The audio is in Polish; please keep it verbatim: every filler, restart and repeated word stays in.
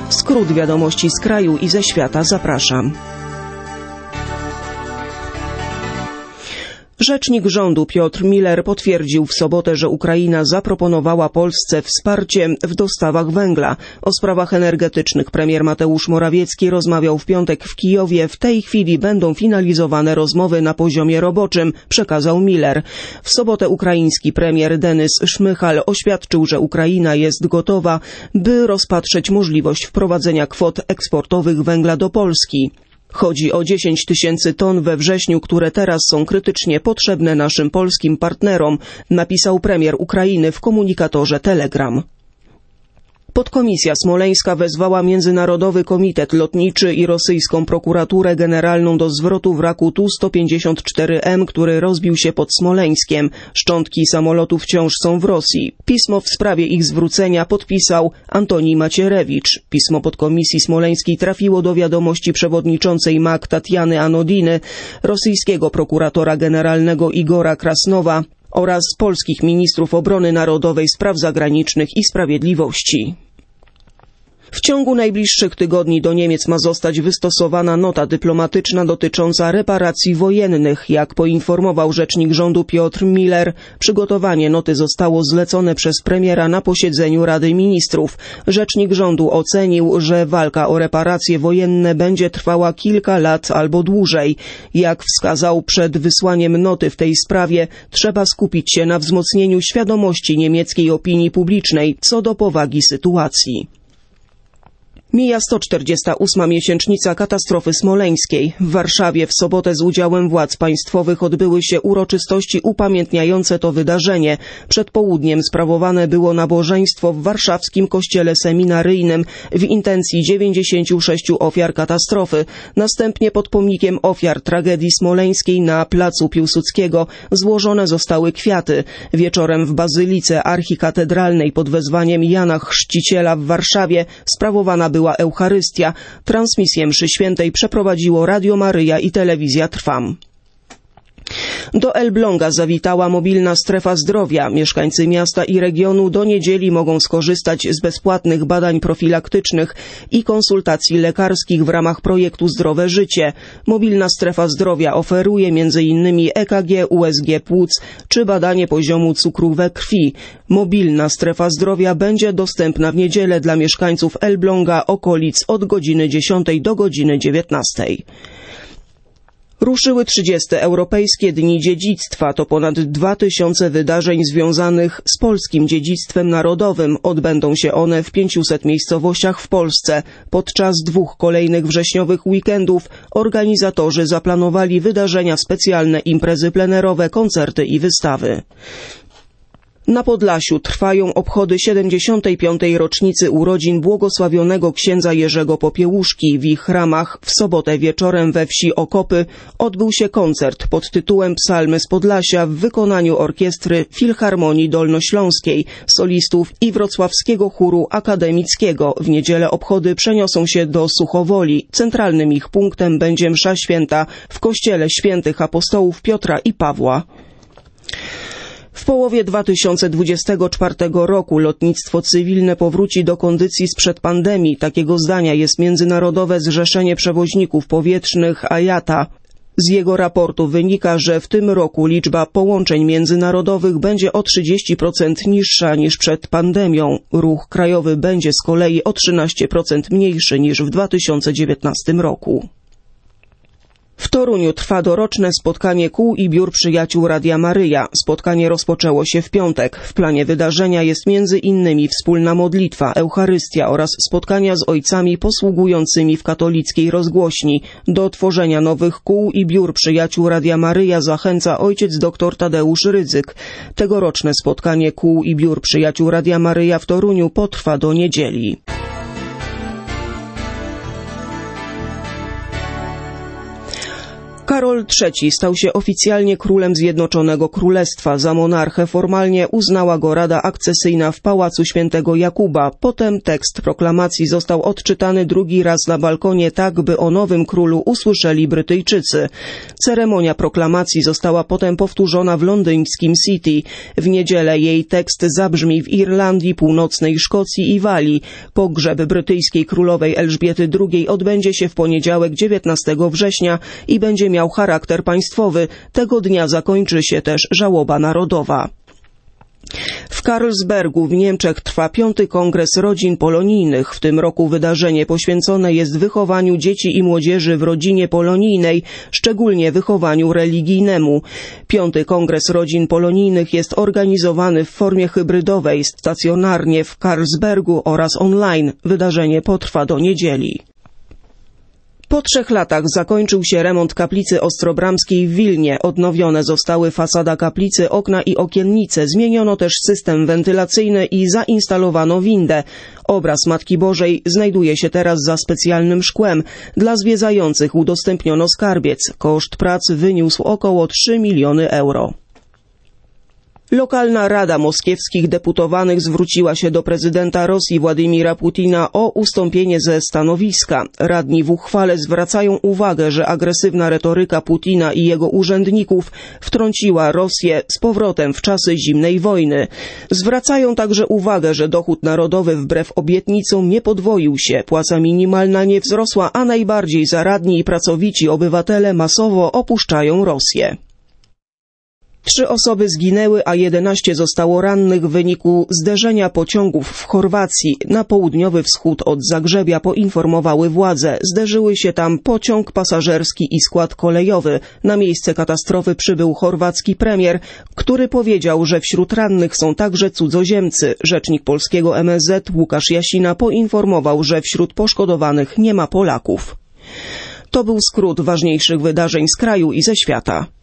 Skrót wiadomości z kraju i ze świata, zapraszam. Rzecznik rządu Piotr Müller potwierdził w sobotę, że Ukraina zaproponowała Polsce wsparcie w dostawach węgla. O sprawach energetycznych premier Mateusz Morawiecki rozmawiał w piątek w Kijowie. W tej chwili będą finalizowane rozmowy na poziomie roboczym, przekazał Müller. W sobotę ukraiński premier Denys Szmychal oświadczył, że Ukraina jest gotowa, by rozpatrzeć możliwość wprowadzenia kwot eksportowych węgla do Polski. Chodzi o dziesięć tysięcy ton we wrześniu, które teraz są krytycznie potrzebne naszym polskim partnerom, napisał premier Ukrainy w komunikatorze Telegram. Podkomisja smoleńska wezwała Międzynarodowy Komitet Lotniczy i rosyjską prokuraturę generalną do zwrotu wraku Tu sto pięćdziesiąt cztery M, który rozbił się pod Smoleńskiem. Szczątki samolotu wciąż są w Rosji. Pismo w sprawie ich zwrócenia podpisał Antoni Macierewicz. Pismo podkomisji smoleńskiej trafiło do wiadomości przewodniczącej M A K Tatiany Anodiny, rosyjskiego prokuratora generalnego Igora Krasnowa oraz polskich ministrów obrony narodowej, spraw zagranicznych i sprawiedliwości. W ciągu najbliższych tygodni do Niemiec ma zostać wystosowana nota dyplomatyczna dotycząca reparacji wojennych. Jak poinformował rzecznik rządu Piotr Müller, przygotowanie noty zostało zlecone przez premiera na posiedzeniu Rady Ministrów. Rzecznik rządu ocenił, że walka o reparacje wojenne będzie trwała kilka lat albo dłużej. Jak wskazał, przed wysłaniem noty w tej sprawie trzeba skupić się na wzmocnieniu świadomości niemieckiej opinii publicznej co do powagi sytuacji. Mija sto czterdziesta ósma miesięcznica katastrofy smoleńskiej. W Warszawie w sobotę z udziałem władz państwowych odbyły się uroczystości upamiętniające to wydarzenie. Przed południem sprawowane było nabożeństwo w warszawskim kościele seminaryjnym w intencji dziewięćdziesięciu sześciu ofiar katastrofy. Następnie pod pomnikiem ofiar tragedii smoleńskiej na placu Piłsudskiego złożone zostały kwiaty. Wieczorem w Bazylice Archikatedralnej pod wezwaniem Jana Chrzciciela w Warszawie sprawowana była Eucharystia. Transmisję mszy świętej przeprowadziło Radio Maryja i Telewizja Trwam. Do Elbląga zawitała mobilna strefa zdrowia. Mieszkańcy miasta i regionu do niedzieli mogą skorzystać z bezpłatnych badań profilaktycznych i konsultacji lekarskich w ramach projektu Zdrowe Życie. Mobilna strefa zdrowia oferuje między innymi E K G, U S G płuc czy badanie poziomu cukru we krwi. Mobilna strefa zdrowia będzie dostępna w niedzielę dla mieszkańców Elbląga, okolic od godziny dziesiątej do godziny dziewiętnastej. Ruszyły trzydzieste Europejskie Dni Dziedzictwa. To ponad dwa tysiące wydarzeń związanych z polskim dziedzictwem narodowym. Odbędą się one w pięciuset miejscowościach w Polsce. Podczas dwóch kolejnych wrześniowych weekendów organizatorzy zaplanowali wydarzenia specjalne, imprezy plenerowe, koncerty i wystawy. Na Podlasiu trwają obchody siedemdziesiątej piątej rocznicy urodzin błogosławionego księdza Jerzego Popiełuszki. W ich ramach w sobotę wieczorem we wsi Okopy odbył się koncert pod tytułem Psalmy z Podlasia w wykonaniu orkiestry Filharmonii Dolnośląskiej, solistów i wrocławskiego chóru akademickiego. W niedzielę obchody przeniosą się do Suchowoli. Centralnym ich punktem będzie msza święta w kościele świętych apostołów Piotra i Pawła. W połowie dwa tysiące dwudziestego czwartego roku lotnictwo cywilne powróci do kondycji sprzed pandemii. Takiego zdania jest Międzynarodowe Zrzeszenie Przewoźników Powietrznych A I A T A. Z jego raportu wynika, że w tym roku liczba połączeń międzynarodowych będzie o trzydzieści procent niższa niż przed pandemią. Ruch krajowy będzie z kolei o trzynaście procent mniejszy niż w dwa tysiące dziewiętnastym roku. W Toruniu trwa doroczne spotkanie kół i biur przyjaciół Radia Maryja. Spotkanie rozpoczęło się w piątek. W planie wydarzenia jest między innymi wspólna modlitwa, Eucharystia oraz spotkania z ojcami posługującymi w katolickiej rozgłośni. Do tworzenia nowych kół i biur przyjaciół Radia Maryja zachęca ojciec dr Tadeusz Rydzyk. Tegoroczne spotkanie kół i biur przyjaciół Radia Maryja w Toruniu potrwa do niedzieli. Karol trzeci stał się oficjalnie królem Zjednoczonego Królestwa. Za monarchę formalnie uznała go Rada Akcesyjna w Pałacu Świętego Jakuba. Potem tekst proklamacji został odczytany drugi raz na balkonie tak, by o nowym królu usłyszeli Brytyjczycy. Ceremonia proklamacji została potem powtórzona w londyńskim City. W niedzielę jej tekst zabrzmi w Irlandii, Północnej Szkocji i Walii. Pogrzeb brytyjskiej królowej Elżbiety drugiej odbędzie się w poniedziałek dziewiętnastego września i będzie miał charakter państwowy. Tego dnia zakończy się też żałoba narodowa. W Karlsbergu w Niemczech trwa piąty kongres rodzin polonijnych. W tym roku wydarzenie poświęcone jest wychowaniu dzieci i młodzieży w rodzinie polonijnej, szczególnie wychowaniu religijnemu. Piąty kongres rodzin polonijnych jest organizowany w formie hybrydowej, stacjonarnie w Karlsbergu oraz online. Wydarzenie potrwa do niedzieli. Po trzech latach zakończył się remont kaplicy ostrobramskiej w Wilnie. Odnowione zostały fasada kaplicy, okna i okiennice. Zmieniono też system wentylacyjny i zainstalowano windę. Obraz Matki Bożej znajduje się teraz za specjalnym szkłem. Dla zwiedzających udostępniono skarbiec. Koszt prac wyniósł około trzy miliony euro. Lokalna Rada Moskiewskich Deputowanych zwróciła się do prezydenta Rosji Władimira Putina o ustąpienie ze stanowiska. Radni w uchwale zwracają uwagę, że agresywna retoryka Putina i jego urzędników wtrąciła Rosję z powrotem w czasy zimnej wojny. Zwracają także uwagę, że dochód narodowy wbrew obietnicom nie podwoił się, płaca minimalna nie wzrosła, a najbardziej zaradni i pracowici obywatele masowo opuszczają Rosję. Trzy osoby zginęły, a jedenaście zostało rannych w wyniku zderzenia pociągów w Chorwacji. Na południowy wschód od Zagrzebia poinformowały władze. Zderzyły się tam pociąg pasażerski i skład kolejowy. Na miejsce katastrofy przybył chorwacki premier, który powiedział, że wśród rannych są także cudzoziemcy. Rzecznik polskiego M S Z Łukasz Jasina poinformował, że wśród poszkodowanych nie ma Polaków. To był skrót ważniejszych wydarzeń z kraju i ze świata.